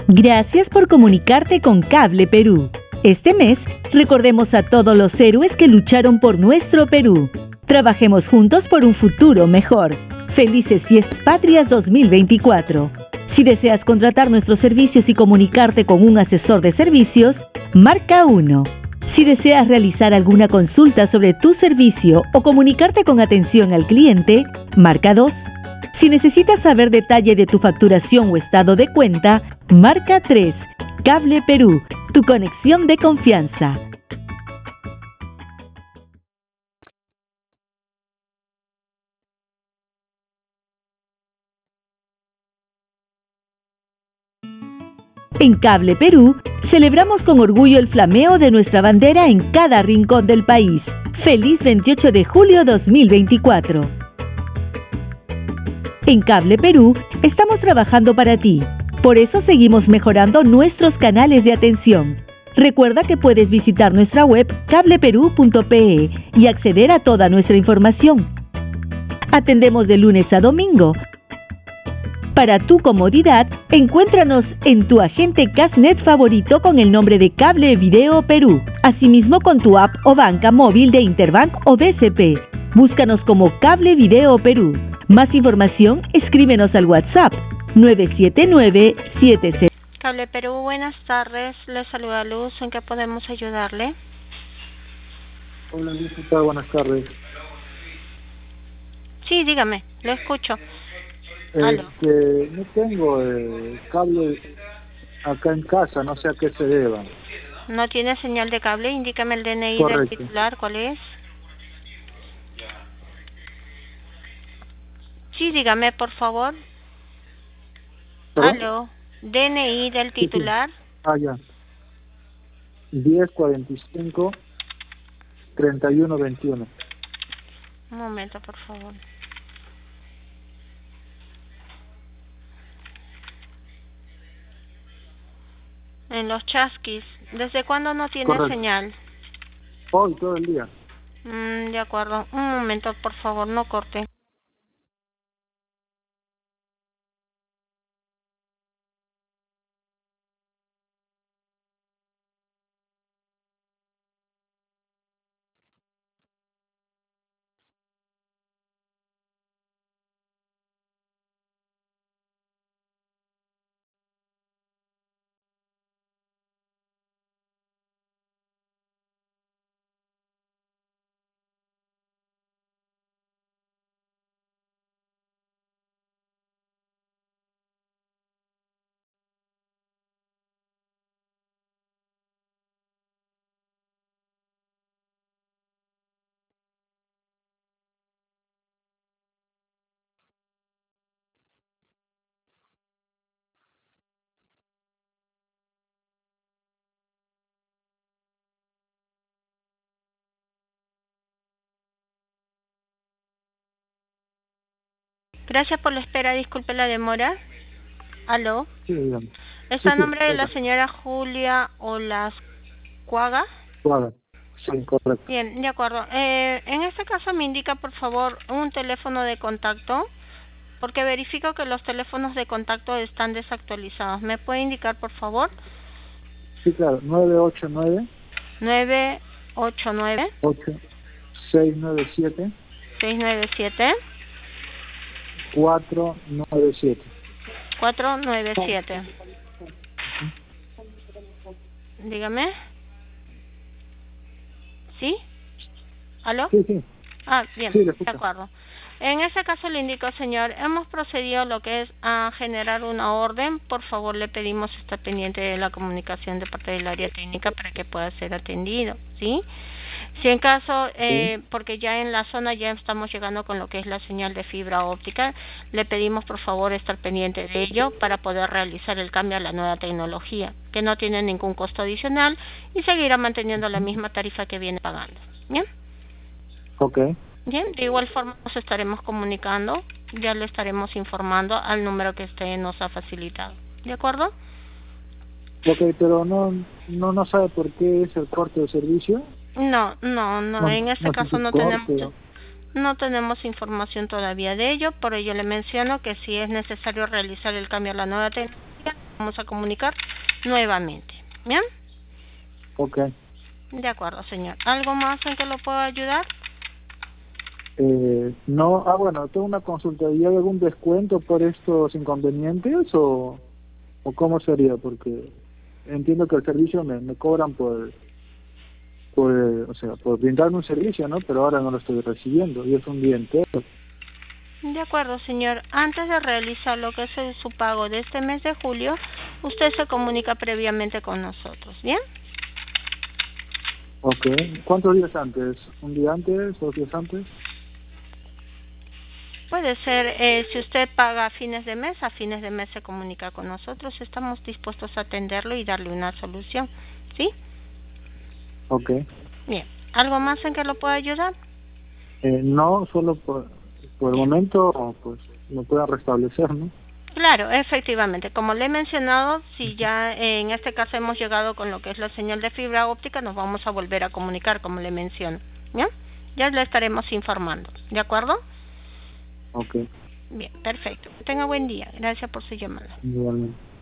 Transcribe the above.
Gracias por comunicarte con Cable Perú. Este mes, recordemos a todos los héroes que lucharon por nuestro Perú. Trabajemos juntos por un futuro mejor. Felices Fiestas Patrias 2024. Si deseas contratar nuestros servicios y comunicarte con un asesor de servicios, marca 1. Si deseas realizar alguna consulta sobre tu servicio o comunicarte con atención al cliente, marca 2. Si necesitas saber detalle de tu facturación o estado de cuenta, marca 3. Cable Perú, tu conexión de confianza. En Cable Perú, celebramos con orgullo el flameo de nuestra bandera en cada rincón del país. ¡Feliz 28 de julio 2024! En Cable Perú, estamos trabajando para ti. Por eso seguimos mejorando nuestros canales de atención. Recuerda que puedes visitar nuestra web cableperú.pe y acceder a toda nuestra información. Atendemos de lunes a domingo. Para tu comodidad, encuéntranos en tu agente Casnet favorito con el nombre de Cable Video Perú. Asimismo con tu app o banca móvil de Interbank o BCP. Búscanos como Cable Video Perú. Más información, escríbenos al WhatsApp 979-76. Cable Perú, buenas tardes. Le saluda Luz. ¿En qué podemos ayudarle? Hola, Luz, ¿qué tal? Buenas tardes. Sí, dígame, lo escucho. No tengo cable acá en casa, no sé a qué se deba. ¿No tiene señal de cable? Indícame el DNI Correcto. del titular, ¿cuál es? Sí, dígame, por favor. ¿Perdón? Aló, DNI del titular. Sí. Ah, ya. 1045-3121. Un momento, por favor. En los chasquis. ¿Desde cuándo no tiene Correcto. señal? Hoy, todo el día. De acuerdo. Un momento, por favor, no corte. Gracias por la espera, disculpe la demora. ¿Aló? Sí, dígame. ¿Está a Sí, nombre de la oiga. señora Julia Olascuaga? Suave. Sí, correcto. Bien, de acuerdo. En este caso me indica, por favor, un teléfono de contacto, porque verifico que los teléfonos de contacto están desactualizados. ¿Me puede indicar, por favor? Sí, claro. 989 989 697 697 497. 497. Dígame. ¿Sí? ¿Aló? Sí, sí. Ah, bien, Sí, le de escucho. acuerdo. En ese caso le indico, señor, hemos procedido a lo que es a generar una orden. Por favor, le pedimos estar pendiente de la comunicación de parte del área técnica para que pueda ser atendido, ¿sí? Si en caso, porque ya en la zona ya estamos llegando con lo que es la señal de fibra óptica, le pedimos por favor estar pendiente de ello para poder realizar el cambio a la nueva tecnología, que no tiene ningún costo adicional y seguirá manteniendo la misma tarifa que viene pagando. ¿Bien? Ok. Bien, de igual forma nos estaremos comunicando, ya le estaremos informando al número que usted nos ha facilitado. ¿De acuerdo? Ok, pero no sabe por qué es el corte de servicio. No, en este No sé caso si no corte o- tenemos información todavía de ello, por ello le menciono que si es necesario realizar el cambio a la nueva tecnología, vamos a comunicar nuevamente. ¿Bien? Ok. De acuerdo, señor. ¿Algo más en que lo pueda ayudar? No, bueno, tengo una consulta. ¿Y hay algún descuento por estos inconvenientes o cómo sería? Porque entiendo que el servicio me cobran o sea, por brindarme un servicio, ¿no? Pero ahora no lo estoy recibiendo y es un día entero. De acuerdo, señor. Antes de realizar lo que es su pago de este mes de julio, usted se comunica previamente con nosotros, ¿bien? Ok. ¿Cuántos días antes? ¿Un día antes? ¿2 días antes? Puede ser, si usted paga a fines de mes se comunica con nosotros. Estamos dispuestos a atenderlo y darle una solución, ¿sí? Ok. Bien. ¿Algo más en que lo pueda ayudar? No, solo por el Bien. momento, pues, lo pueda restablecer, ¿no? Claro, efectivamente. Como le he mencionado, si ya en este caso hemos llegado con lo que es la señal de fibra óptica, nos vamos a volver a comunicar, como le menciono. ¿Bien? Ya le estaremos informando. ¿De acuerdo? Ok. Bien, perfecto. Tenga buen día. Gracias por su llamada. Igualmente.